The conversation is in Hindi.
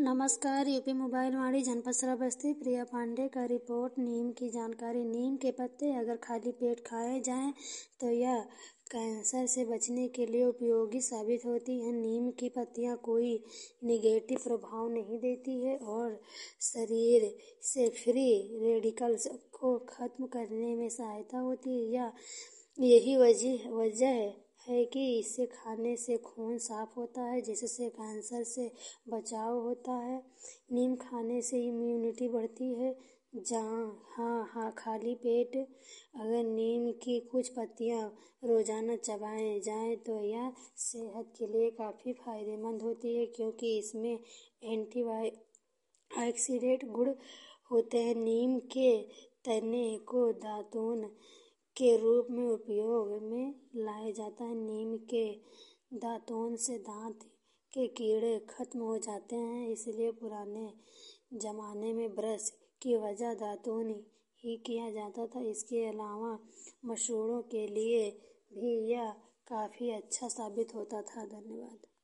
नमस्कार। यूपी मोबाइल वाणी जनपद श्रावस्ती प्रिया पांडे का रिपोर्ट। नीम की जानकारी। नीम के पत्ते अगर खाली पेट खाए जाएं तो यह कैंसर से बचने के लिए उपयोगी साबित होती है। नीम की पत्तियां कोई निगेटिव प्रभाव नहीं देती है और शरीर से फ्री रेडिकल्स को खत्म करने में सहायता होती है। यही वजह है कि इसे खाने से खून साफ होता है, जिससे कैंसर से बचाव होता है। नीम खाने से इम्यूनिटी बढ़ती है। खाली पेट अगर नीम की कुछ पत्तियां रोजाना चबाए जाएं तो यह सेहत के लिए काफी फायदेमंद होती है, क्योंकि इसमें एंटीऑक्सीडेंट गुण होते हैं। नीम के तने को दातून के रूप में उपयोग में लाया जाता है। नीम के दातून से दांत के कीड़े खत्म हो जाते हैं, इसलिए पुराने जमाने में ब्रश की वजह दातून ही किया जाता था। इसके अलावा मसूड़ों के लिए भी यह काफी अच्छा साबित होता था। धन्यवाद।